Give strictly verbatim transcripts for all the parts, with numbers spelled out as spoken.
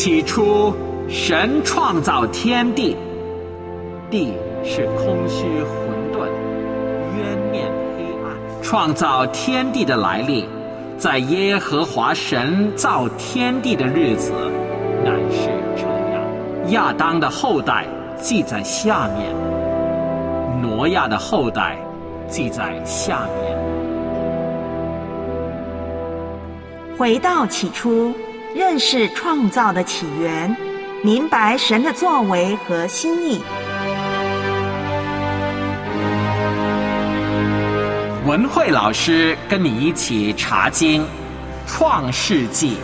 起初，神创造天地，地是空虚混沌，渊面黑暗。创造天地的来历，在耶和华神造天地的日子，乃是这样。亚当的后代记在下面，挪亚的后代记在下面。 回到起初，认识创造的起源，明白神的作为和心意。 文慧老师跟你一起查经《创世纪》。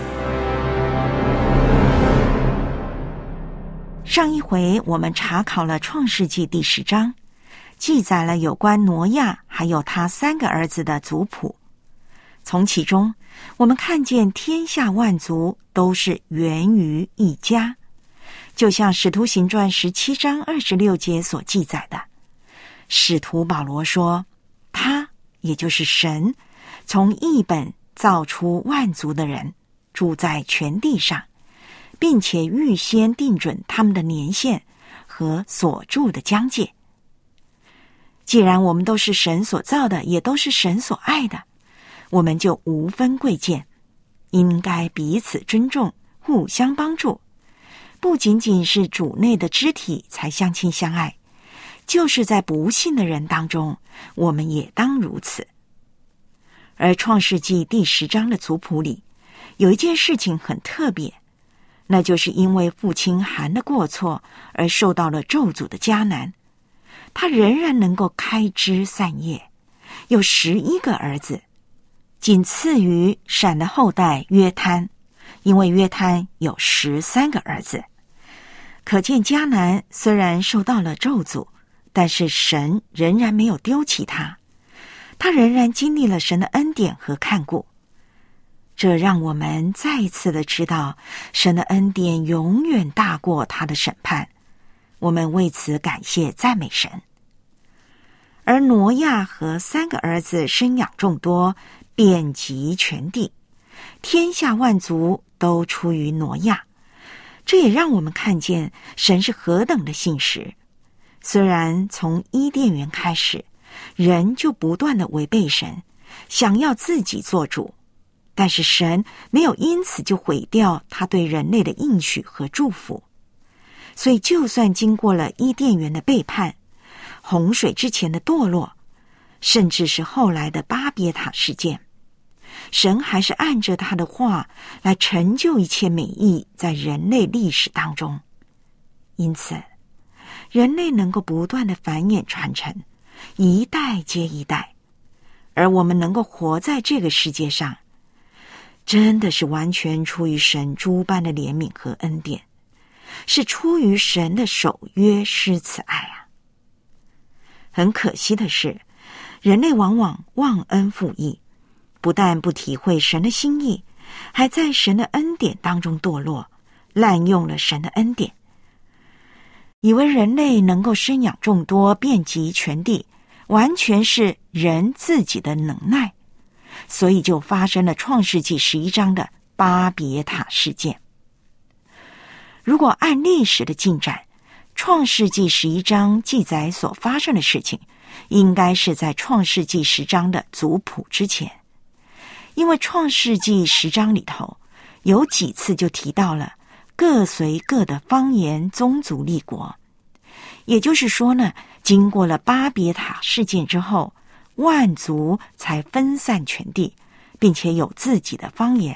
上一回我们查考了《创世纪》第十章，记载了有关挪亚还有他三个儿子的族谱。从其中，我们看见天下万族都是源于一家，就像《使徒行传》十七章二十六节所记载的。使徒保罗说，他也就是神，从一本造出万族的人，住在全地上，并且预先定准他们的年限和所住的疆界。既然我们都是神所造的，也都是神所爱的，我们就无分贵贱，应该彼此尊重，互相帮助。不仅仅是主内的肢体才相亲相爱，就是在不信的人当中，我们也当如此。而创世纪第十章的族谱里，有一件事情很特别，那就是因为父亲含的过错而受到了咒诅的迦南，他仍然能够开枝散叶，有十一个儿子，仅次于闪的后代约摊，因为约摊有十三个儿子。可见迦南虽然受到了咒诅，但是神仍然没有丢弃他，他仍然经历了神的恩典和看顾。这让我们再一次的知道，神的恩典永远大过他的审判，我们为此感谢赞美神。而挪亚和三个儿子生养众多，遍及全地，天下万族都出于挪亚。这也让我们看见神是何等的信实。虽然从伊甸园开始，人就不断的违背神，想要自己做主，但是神没有因此就毁掉他对人类的应许和祝福。所以就算经过了伊甸园的背叛，洪水之前的堕落，甚至是后来的巴别塔事件，神还是按着他的话来成就一切美意在人类历史当中。因此人类能够不断的繁衍传承，一代接一代，而我们能够活在这个世界上，真的是完全出于神诸般的怜悯和恩典，是出于神的守约施慈爱啊。很可惜的是，人类往往忘恩负义，不但不体会神的心意，还在神的恩典当中堕落，滥用了神的恩典，以为人类能够生养众多，遍及全地，完全是人自己的能耐，所以就发生了创世纪十一章的巴别塔事件。如果按历史的进展，创世纪十一章记载所发生的事情，应该是在创世纪十章的族谱之前。因为创世纪十章里头有几次就提到了各随各的方言宗族立国，也就是说呢，经过了巴别塔事件之后，万族才分散全地，并且有自己的方言。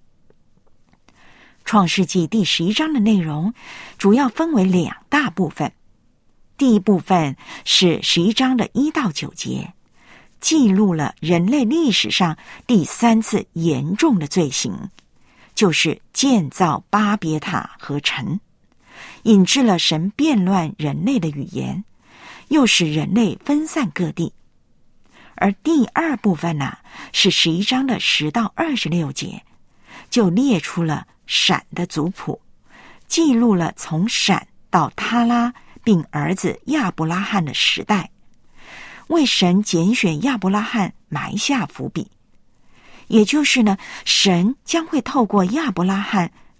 创世纪第十一章的内容主要分为两大部分。第一部分是十一章的一到九节，记录了人类历史上第三次严重的罪行，就是建造巴别塔和城，引致了神变乱人类的语言，又使人类分散各地。而第二部分呢，是十一章的十到二十六节，就列出了闪的族谱，记录了从闪到他拉并儿子亚伯拉罕的时代，为神拣选亚伯拉罕埋下伏笔。也就是呢，神将会透过亚伯拉罕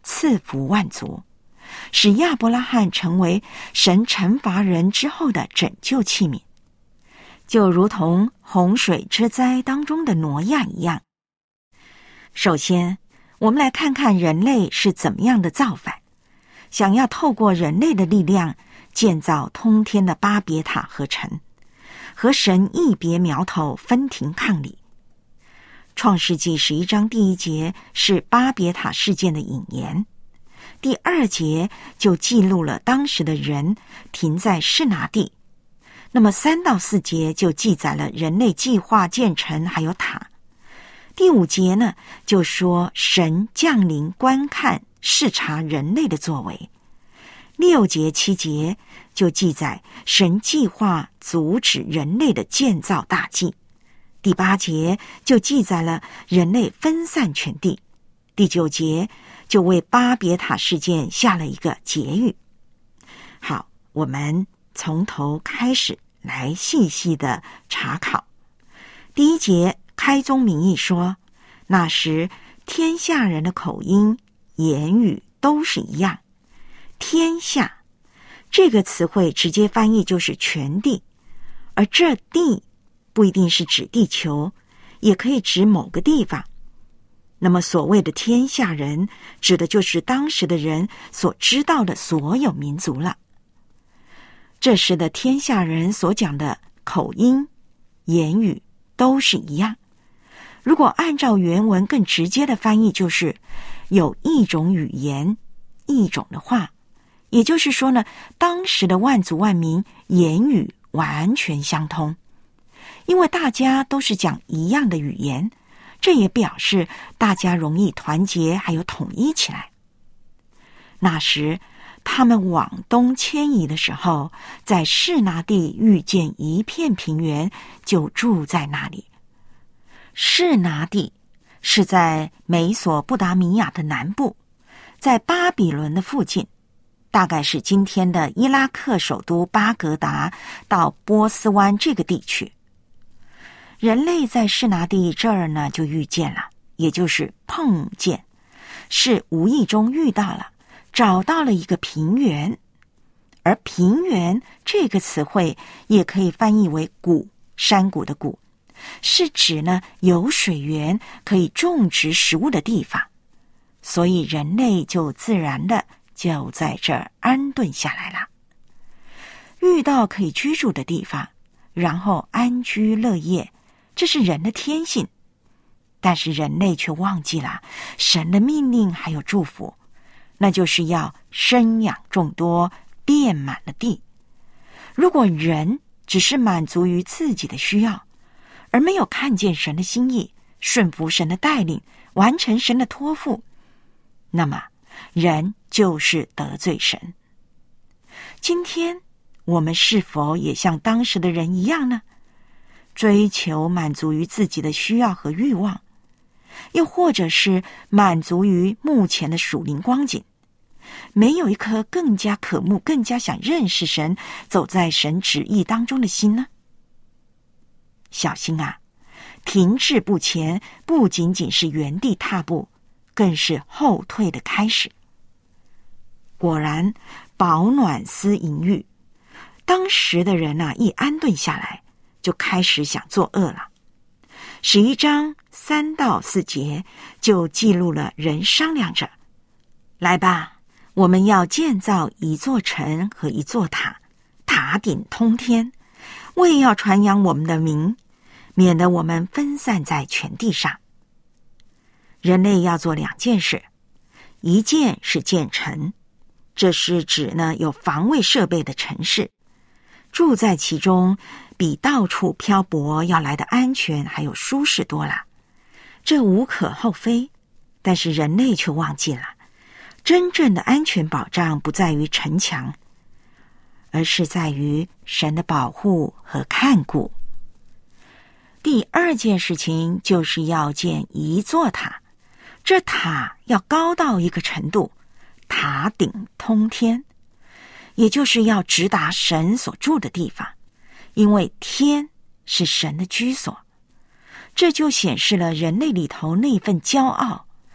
赐福万族，使亚伯拉罕成为神惩罚人之后的拯救器皿，就如同洪水之灾当中的挪亚一样。首先，我们来看看人类是怎么样的造反，想要透过人类的力量建造通天的巴别塔和城，和神一别苗头，分庭抗礼。创世纪十一章第一节是巴别塔事件的引言，第二节就记录了当时的人停在示拿地，那么三到四节就记载了人类计划建城还有塔，第五节呢就说神降临观看视察人类的作为，六节七节就记载神计划阻止人类的建造大计，第八节就记载了人类分散全地，第九节就为巴别塔事件下了一个结语。好，我们从头开始来细细的查考。第一节开宗明义说，那时天下人的口音言语都是一样。天下这个词汇直接翻译就是全地，而这地不一定是指地球，也可以指某个地方。那么所谓的天下人，指的就是当时的人所知道的所有民族了。这时的天下人所讲的口音、言语都是一样。如果按照原文更直接的翻译，就是有一种语言，一种的话。也就是说呢，当时的万族万民言语完全相通，因为大家都是讲一样的语言，这也表示大家容易团结还有统一起来。那时他们往东迁移的时候，在示拿地遇见一片平原，就住在那里。示拿地是在美索不达米亚的南部，在巴比伦的附近，大概是今天的伊拉克首都巴格达到波斯湾这个地区。人类在示拿地这儿呢就遇见了，也就是碰见，是无意中遇到了，找到了一个平原。而平原这个词汇也可以翻译为谷，山谷的谷，是指呢有水源可以种植食物的地方，所以人类就自然的就在这儿安顿下来了。遇到可以居住的地方，然后安居乐业，这是人的天性。但是人类却忘记了神的命令还有祝福，那就是要生养众多，遍满了地。如果人只是满足于自己的需要，而没有看见神的心意，顺服神的带领，完成神的托付，那么人就是得罪神。今天我们是否也像当时的人一样呢？追求满足于自己的需要和欲望，又或者是满足于目前的属灵光景，没有一颗更加渴慕、更加想认识神、走在神旨意当中的心呢？小心啊！停滞不前不仅仅是原地踏步，更是后退的开始。果然，饱暖思淫欲，当时的人啊，一安顿下来，就开始想作恶了。十一章三到四节就记录了人商量着：来吧，我们要建造一座城和一座塔，塔顶通天，为要传扬我们的名，免得我们分散在全地上。人类要做两件事，一件是建城，这是指呢有防卫设备的城市，住在其中比到处漂泊要来的安全还有舒适多了，这无可厚非。但是人类却忘记了，真正的安全保障不在于城墙，而是在于神的保护和看顾。第二件事情就是要建一座塔，这塔要高到一个程度，塔顶通天，也就是要直达神所住的地方，因为天是神的居所。这就显示了人类里头那份骄傲，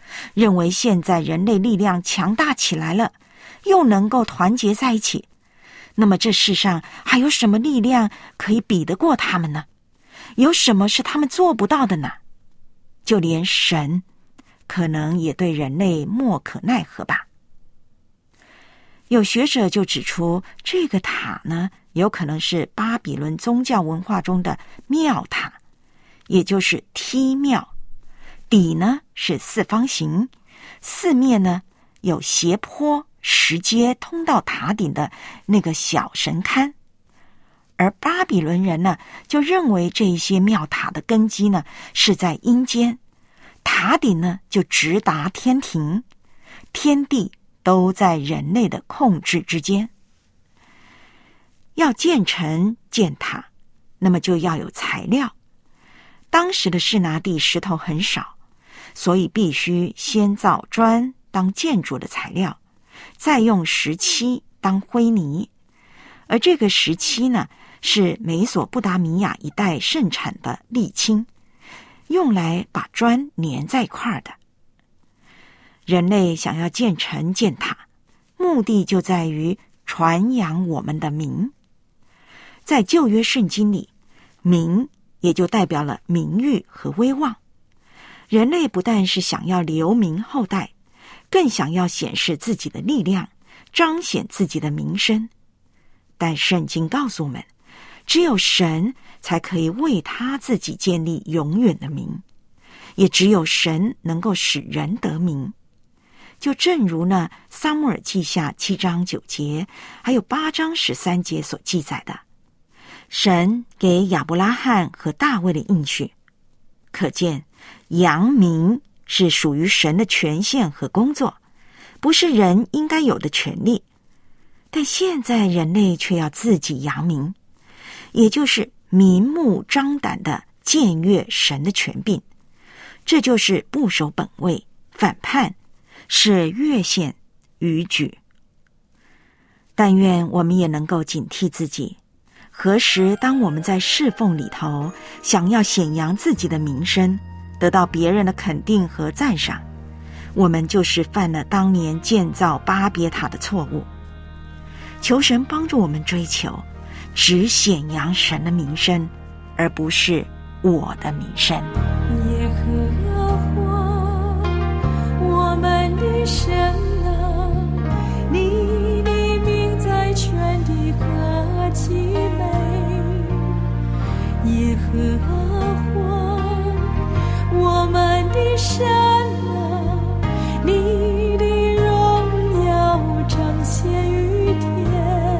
认为现在人类力量强大起来了，又能够团结在一起，那么这世上还有什么力量可以比得过他们呢？有什么是他们做不到的呢？就连神可能也对人类莫可奈何吧。有学者就指出，这个塔呢，有可能是巴比伦宗教文化中的庙塔，也就是梯庙。底呢是四方形，四面呢有斜坡石阶通到塔顶的那个小神龛。而巴比伦人呢，就认为这一些庙塔的根基呢是在阴间，塔顶呢就直达天庭，天地都在人类的控制之间。要建城建塔，那么就要有材料。当时的示拿地石头很少，所以必须先造砖当建筑的材料，再用石漆当灰泥。而这个石漆呢，是美索不达米亚一带盛产的沥青，用来把砖粘在一块的。人类想要建城建塔，目的就在于传扬我们的名。在旧约圣经里，名也就代表了名誉和威望。人类不但是想要留名后代，更想要显示自己的力量，彰显自己的名声。但圣经告诉我们，只有神才可以为他自己建立永远的名，也只有神能够使人得名。就正如呢撒母耳记下七章九节，还有八章十三节所记载的，神给亚伯拉罕和大卫的应许，可见扬名是属于神的权限和工作，不是人应该有的权利。但现在人类却要自己扬名，也就是明目张胆的僭越神的权柄，这就是不守本位、反叛，是越线逾矩。但愿我们也能够警惕自己，何时当我们在侍奉里头想要显扬自己的名声，得到别人的肯定和赞赏，我们就是犯了当年建造巴别塔的错误。求神帮助我们追求只显扬神的名声，而不是我的名声。 耶和华我们的神啊，你的名在全地何其美。耶和华我们的神啊，你的荣耀彰显于天，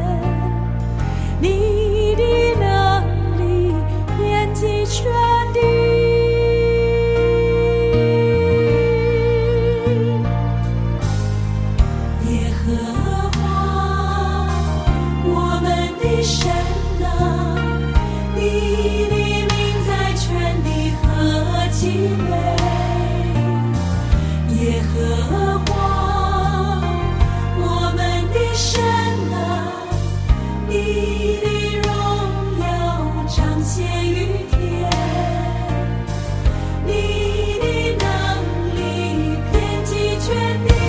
你的能力遍及全地。耶和华我们的神啊，你的名在全地何其美。耶和华我们的神啊，你的荣耀彰显于天，你的能力遍及全地。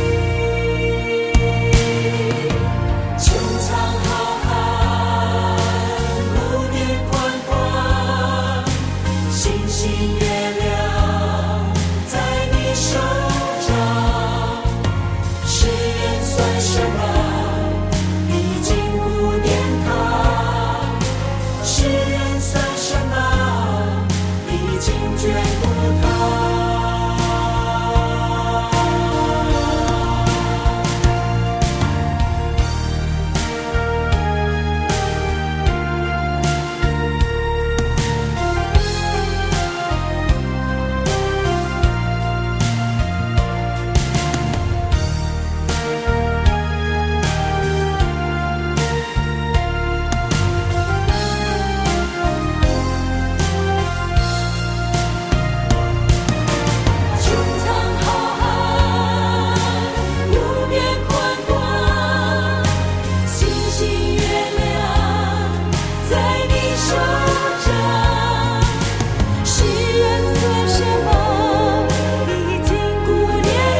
穹苍浩瀚，无边宽广，星星月亮在你手掌，世人算什么？历经古殿堂，世人算什么？历经眷顾堂。穹苍浩瀚，无边宽广，星星月亮在你手掌，世人算什么？历经古殿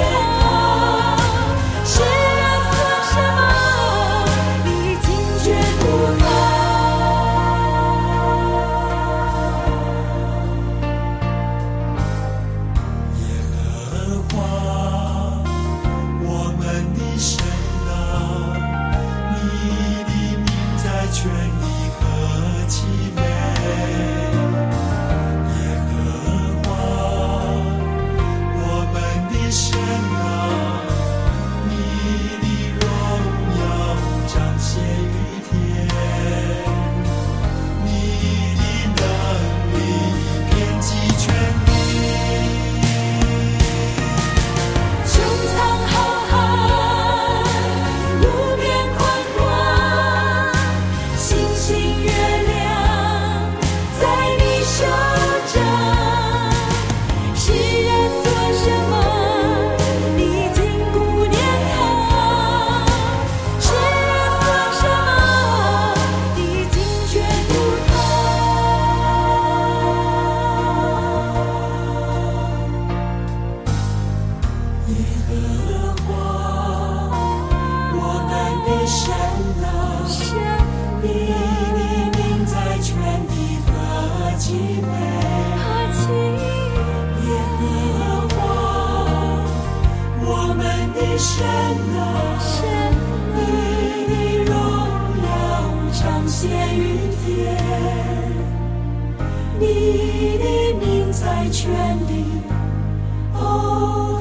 在全地。哦。